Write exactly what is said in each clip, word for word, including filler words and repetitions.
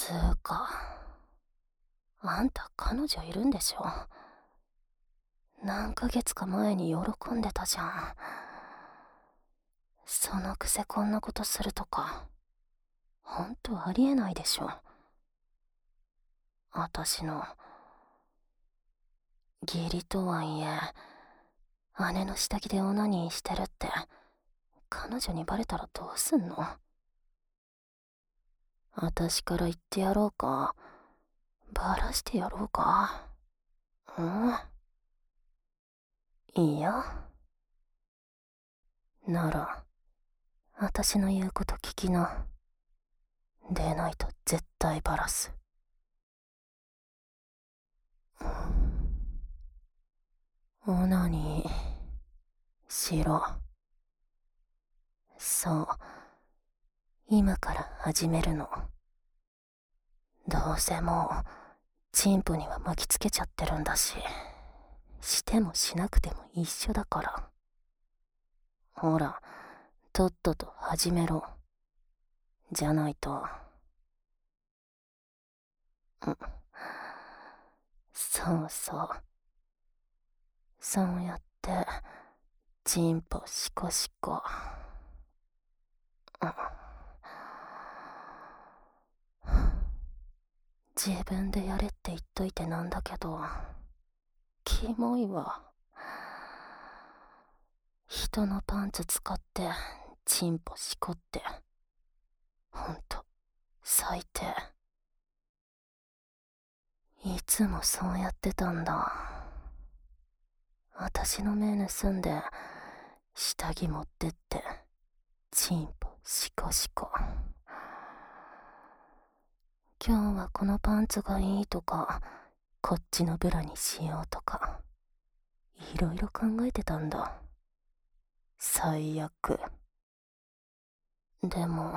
つーか、あんた彼女いるんでしょ？何ヶ月か前に喜んでたじゃん。そのくせこんなことするとか、ほんとありえないでしょ。あたしの、義理とはいえ、姉の下着でオナニーしてるって、彼女にバレたらどうすんの？あたしから言ってやろうか、バラしてやろうか。うん。いいよ。なら、あたしの言うこと聞きな。でないと絶対バラす。オナニーしろ。そう、今から始めるの。どうせもうチンポには巻きつけちゃってるんだし、してもしなくても一緒だから。ほら、とっとと始めろ。じゃないと。うん、そうそう、そうやってチンポシコシコ。うん、自分でやれって言っといてなんだけど、キモいわ。人のパンツ使ってチンポしこって、ほんと最低。いつもそうやってたんだ。私の目盗んで下着持ってってチンポシコシコ。今日はこのパンツがいいとか、こっちのブラにしようとか、いろいろ考えてたんだ。最悪。でも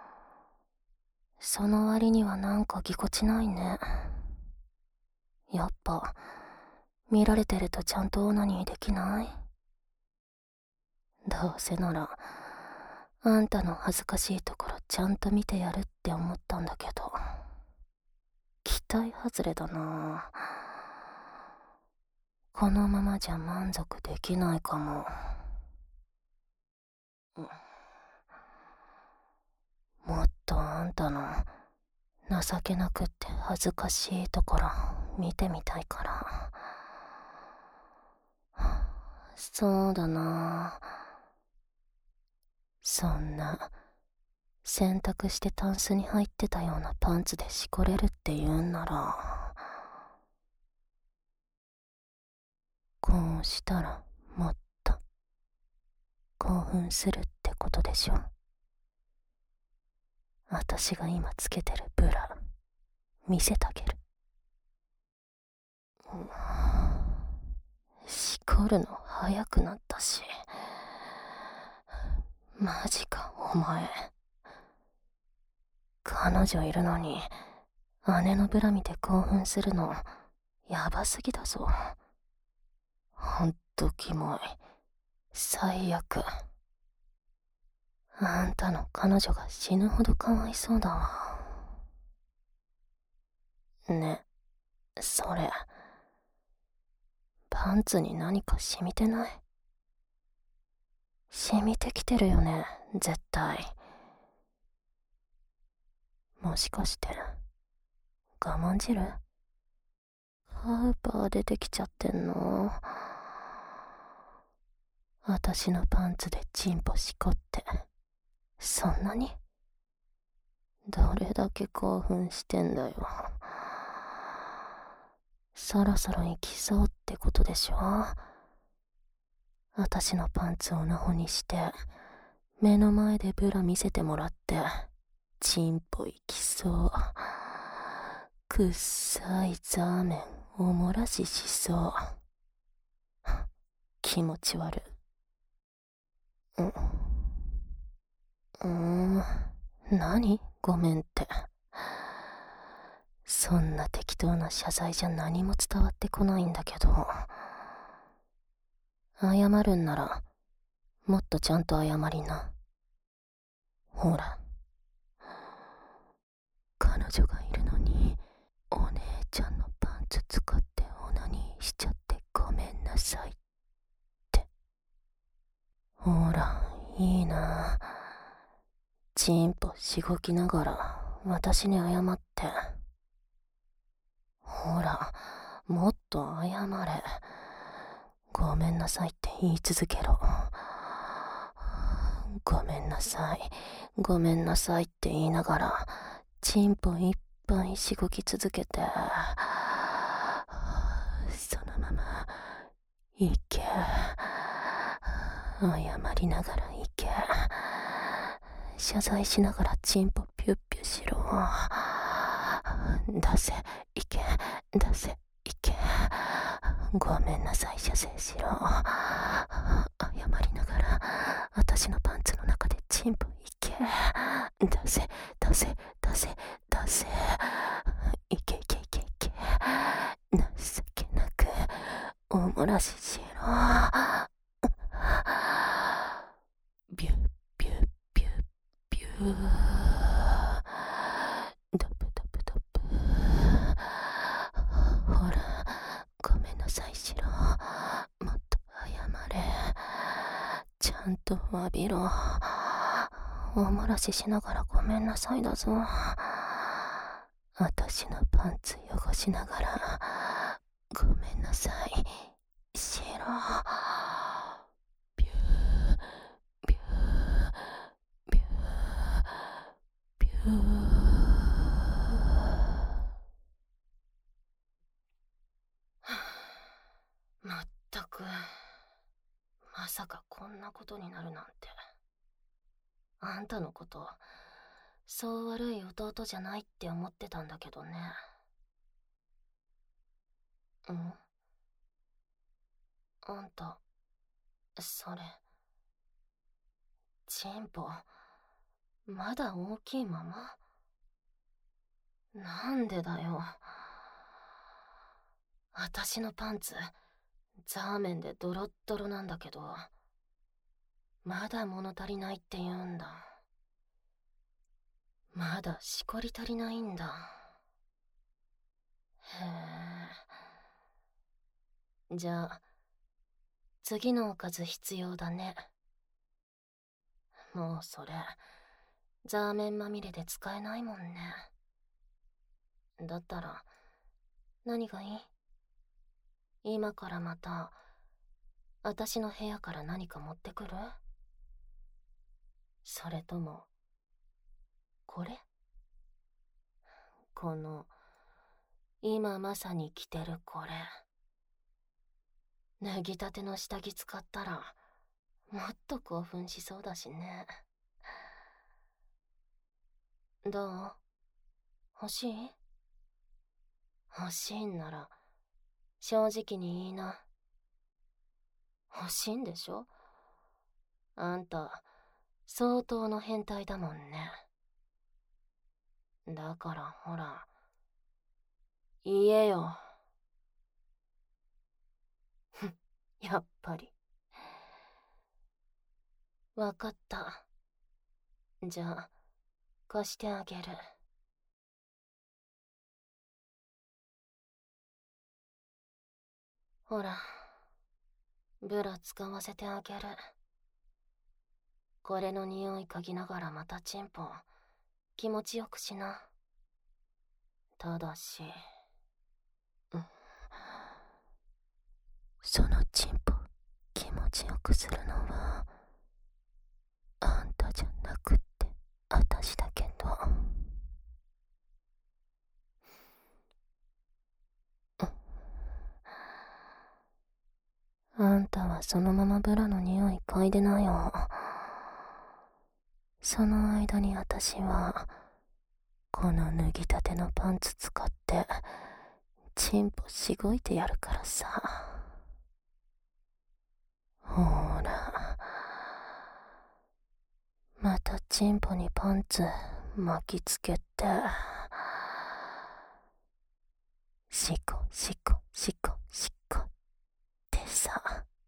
その割にはなんかぎこちないね。やっぱ見られてるとちゃんとオナニーできない？どうせならあんたの恥ずかしいところちゃんと見てやるって思ったんだけど、期待外れだな。このままじゃ満足できないかも。もっとあんたの情けなくって恥ずかしいところ見てみたいから。そうだな。そんな洗濯してタンスに入ってたようなパンツでしこれるって言うんなら、こうしたらもっと興奮するってことでしょ。私が今つけてるブラ見せてあげる。しこるの早くなったし。マジかお前。彼女いるのに姉のブラ見て興奮するのやばすぎだぞ。ほんとキモい。最悪。あんたの彼女が死ぬほどかわいそうだわ。ね、それパンツに何か染みてない？染みてきてるよね、絶対。もしかして我慢汁？ハーパー出てきちゃってんの？私のパンツでチンポしこって、そんなに？どれだけ興奮してんだよ。そろそろ行きそうってことでしょ。私のパンツをナホにして目の前でブラ見せてもらって、チンポ行きそう。くっさいザーメンおもらししそう。気持ち悪い。ううーん、何ごめんって。そんな適当な謝罪じゃ何も伝わってこないんだけど、謝るんならもっとちゃんと謝りな。ほら、 彼女がいるのに、お姉ちゃんのパンツ使ってオナニーしちゃってごめんなさいって。ほら、いいな。チンポしごきながら私に謝って。ほら、もっと謝れ。ごめんなさいって言い続けろ。ごめんなさい、ごめんなさいって言いながら、チンポいっぱいしごき続けて、そのまま、いけ。謝りながらいけ。謝罪しながらチンポピュッピュしろ。出せ、いけ、出せ、いけ。ごめんなさい、謝罪しろ。謝りながら、私のパンツの中でチンポいけ。出せ、出せ、出せ、出せ。いけいけいけいけ。情けなく、おもらししろ。ビュッビュッビュッビュー。ドブドブドブ。ほら、ごめんなさいしろ。もっと謝れ。ちゃんと詫びろ。おもらししながらごめんなさいだぞ。私のパンツ汚しながらごめんなさいしろ。ビュービュービュービュー。まったく、まさかこんなことになるなんて。あんたのこと、そう悪い弟じゃないって思ってたんだけどね。ん？あんた、それ、チンポ、まだ大きいまま？なんでだよ。私のパンツ、ザーメンでドロッドロなんだけど、まだ物足りないって言うんだ。まだしこり足りないんだ。へえ。じゃあ、次のおかず必要だね。もうそれ、ザーメンまみれで使えないもんね。だったら、何がいい？今からまた、私の部屋から何か持ってくる？それとも、これ？この、今まさに着てるこれ。脱ぎたての下着使ったら、もっと興奮しそうだしね。どう？欲しい？欲しいんなら、正直に言いな。欲しいんでしょ？あんた、相当の変態だもんね。だからほら、言えよ。ふん、やっぱり。わかった。じゃあ、貸してあげる。ほら、ブラ使わせてあげる。これの匂い嗅ぎながらまたチンポ、気持ちよくしな。ただし、うん、そのチンポ、気持ちよくするのは、あんたじゃなくって、あたしだけど。あんたはそのままブラの匂い嗅いでなよ。その間にあたしは、この脱ぎたてのパンツ使って、チンポしごいてやるからさ。ほら。またチンポにパンツ巻きつけて。しこしこしこしこってさ。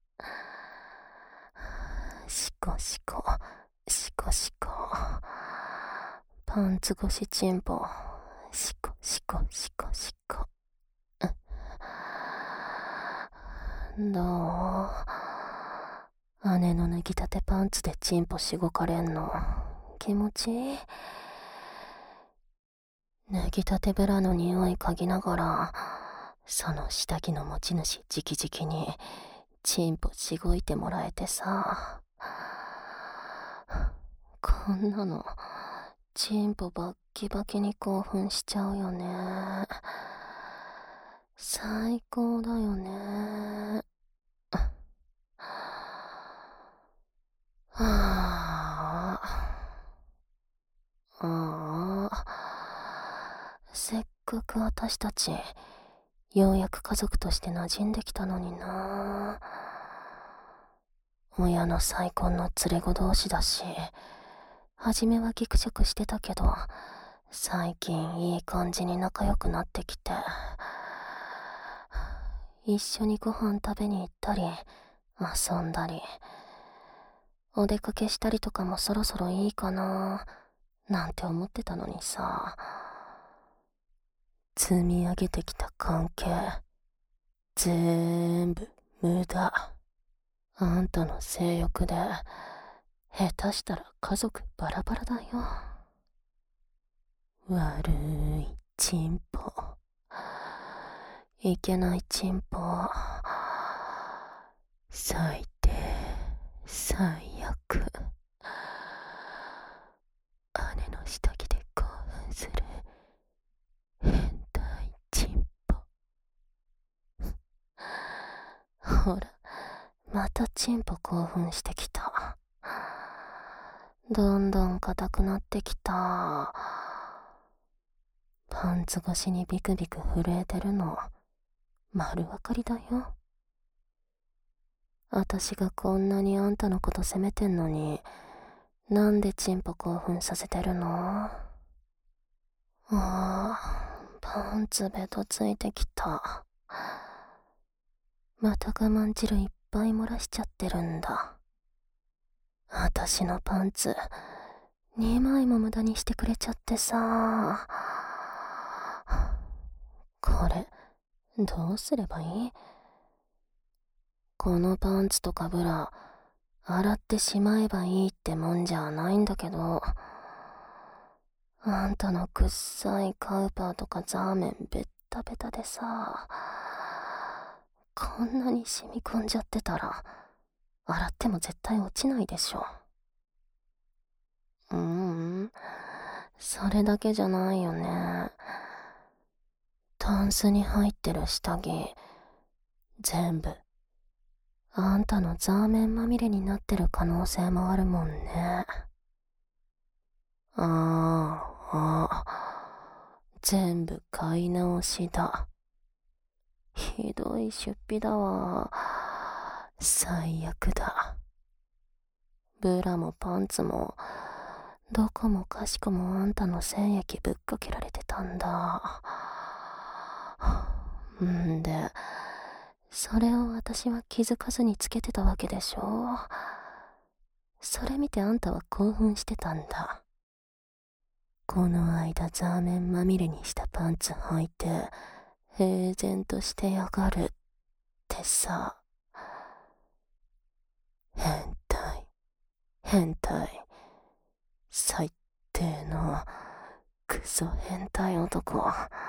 しこしこしこしこ。パンツ越しチンポしこしこしこしこ。どう？姉の脱ぎたてパンツでチンポしごかれんの気持ちいい？脱ぎたてブラの匂い嗅ぎながら、その下着の持ち主直々にチンポしごいてもらえてさ。こんなのチンポバッキバキに興奮しちゃうよね。最高だよね。はあああ、せっかく私たちようやく家族として馴染んできたのにな。親の再婚の連れ子同士だし、初めはギクシャクしてたけど、最近いい感じに仲良くなってきて、一緒にご飯食べに行ったり遊んだり、お出かけしたりとかもそろそろいいかななんて思ってたのにさ。積み上げてきた関係ぜーんぶ無駄。あんたの性欲で下手したら家族バラバラだよ。悪いチンポ、いけないチンポ、最低最悪。姉の下着で興奮する変態チンポ。ほら、またチンポ興奮してきた。どんどん硬くなってきた。パンツ越しにビクビク震えてるの丸分かりだよ。私がこんなにあんたのこと責めてんのに、なんでチンポ興奮させてるの？ああ、パンツベトついてきた。また我慢汁いっぱい漏らしちゃってるんだ。私のパンツにまいも無駄にしてくれちゃってさ。これどうすればいい？このパンツとかブラ洗ってしまえばいいってもんじゃないんだけど、あんたのくっさいカウパーとかザーメンベッタベタでさ、こんなに染み込んじゃってたら洗っても絶対落ちないでしょ。うーん、それだけじゃないよね。タンスに入ってる下着全部あんたのザーメンまみれになってる可能性もあるもんね。ああ、ああ、全部買い直しだ。ひどい出費だわ。最悪だ。ブラもパンツもどこもかしこもあんたの精液ぶっかけられてたんだ。んでそれを私は気づかずにつけてたわけでしょ。それ見てあんたは興奮してたんだ。この間ザーメンまみれにしたパンツ履いて平然としてやがるってさ。変態変態、最低のクソ変態男。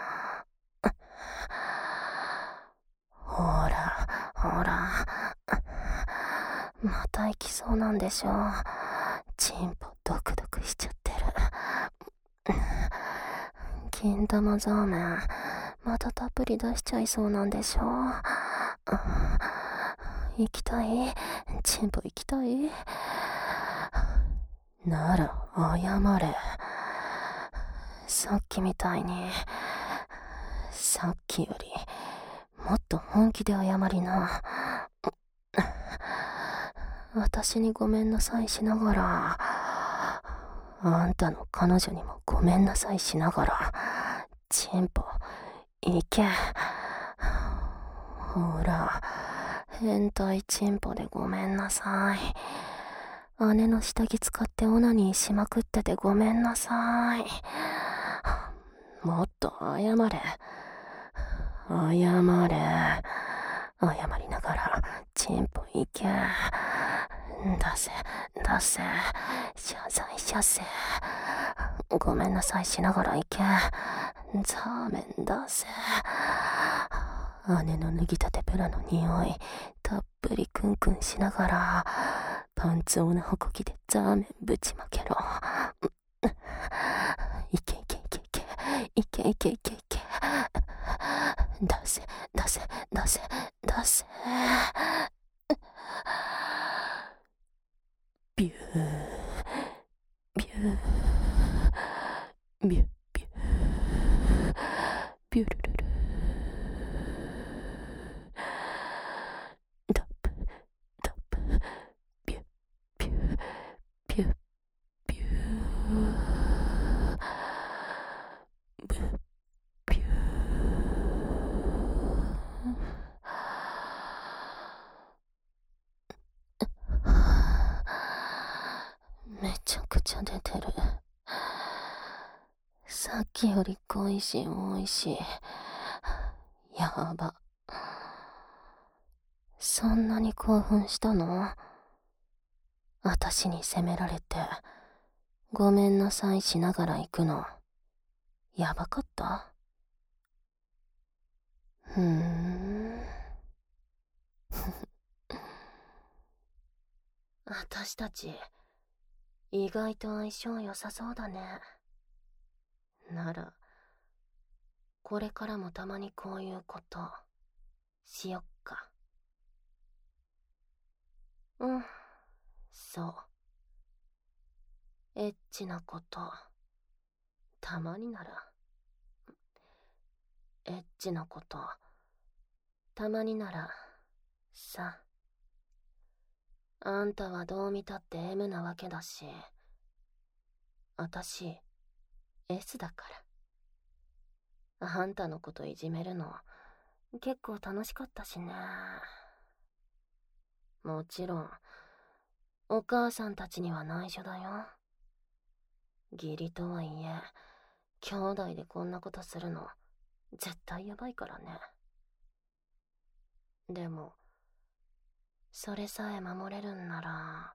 ほらほら、また行きそうなんでしょ。チンポドクドクしちゃってる。金玉ザーメンまたたっぷり出しちゃいそうなんでしょ。行きたい？チンポ行きたい？なら謝れ。さっきみたいに、さっきよりもっと本気で謝りな。私にごめんなさいしながら、あんたの彼女にもごめんなさいしながら、チンポ行け。ほら、変態チンポでごめんなさい。姉の下着使ってオナニーしまくっててごめんなさい。 もっと謝れ。謝れ。謝りながら、チンポいけ。出せ、出せ。謝罪謝せ。ごめんなさいしながら行け。ザーメン出せ。姉の脱ぎたてブラの匂い、たっぷりクンクンしながら、パンツオナホコキでザーメンぶちまけろ。いけいけいけいけ、いけいけいけいけ。出せ、出せ、出せ、出せ。ビュー、ビュー、ビュー、ビュー、ビュルルル。ドップ、ドップ、ビュー、ビュー、ビュー、ビュー、ビュー、ビュー。めちゃくちゃ出てる。さっきより濃いし多いし、やば。そんなに興奮したの？あたしに責められて、ごめんなさいしながら行くの、やばかった？ふーん。あたしたち、意外と相性良さそうだね。なら、これからもたまにこういうこと、しよっか。うん、そう。エッチなこと、たまになら。エッチなこと、たまになら、さ。あんたはどう見たって エム なわけだし、あたし、エス だから。あんたのこといじめるの、結構楽しかったしね。もちろん、お母さんたちには内緒だよ。義理とはいえ、兄弟でこんなことするの、絶対やばいからね。でも、それさえ守れるんなら、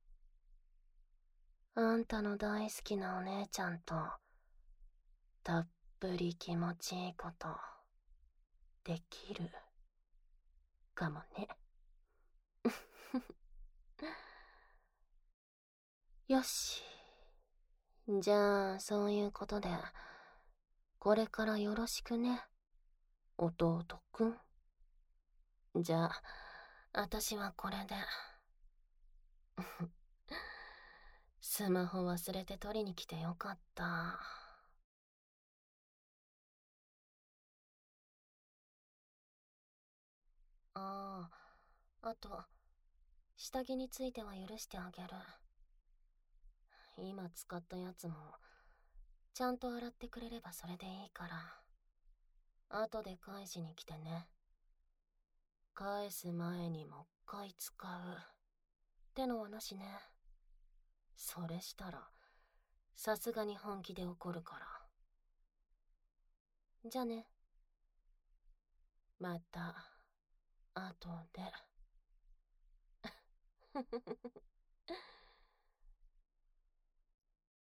あんたの大好きなお姉ちゃんと、たっぷり気持ちいいこと、できる、かもね。よし。じゃあ、そういうことで、これからよろしくね、弟くん。じゃあ、あたしはこれで。スマホ忘れて取りに来てよかった。ああ、あと、下着については許してあげる。今使ったやつも、ちゃんと洗ってくれればそれでいいから。後で返しに来てね。返す前にもう一回使う。ってのはなしね。それしたら、さすがに本気で怒るから。じゃあね。また、後で。